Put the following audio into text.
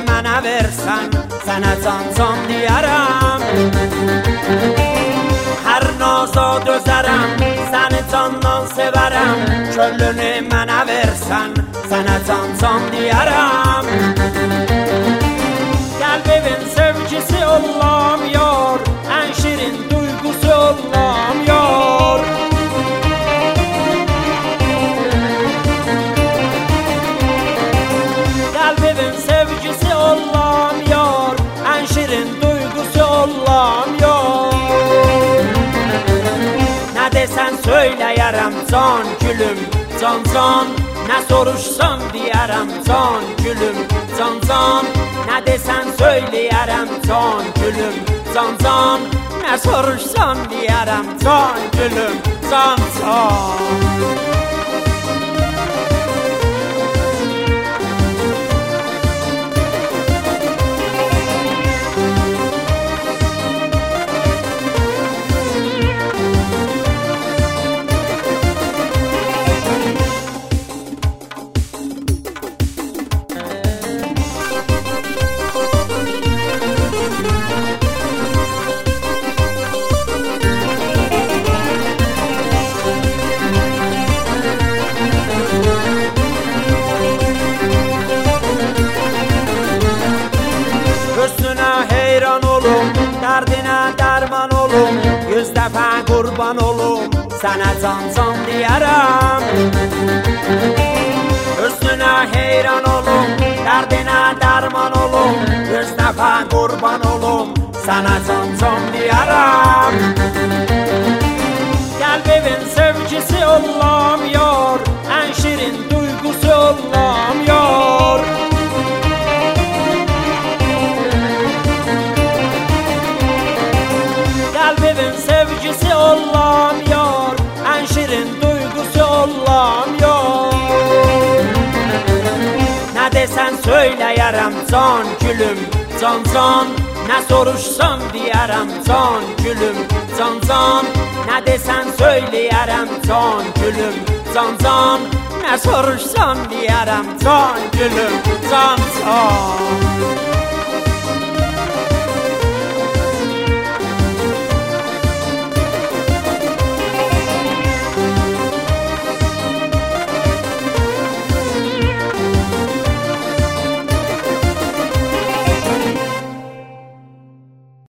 mənə versən, sənə can deyərəm. Hər naza dözərəm, səni candan sevərəm. Könlünü mənə versən, sənə can deyərəm. Qəlbimin sevgisi ollam yar, ən şirin duygusu ollam yar. Qəlbimin sevgisi ollam yar, ən şirin duygusu ollam yar. Nə desən söyləyərəm can gülüm, can can. Nə soruşsan deyərəm can gülüm, can can. Nə desən söyləyərəm can gülüm, can can. Nə soruşsan deyərəm can gülüm, can can. Dərdinə dərman olum, 100 dəfə qurban olum, sənə can deyərəm. Üstünə heyran olum, dərdinə dərman olum, 100 dəfə qurban olum, sənə can deyərəm. Qəlbimin sevgisi ollam yar, ən şirin duygusu ollam yar. Qəlbimin sevgisi ollam yar, ən şirin duygusu ollam yar. Nə desən söyləyərəm can gülüm, can can. Nə soruşsan deyərəm can gülüm, can can. Nə desən söyləyərəm can gülüm, can can. Nə soruşsan deyərəm can gülüm, can can.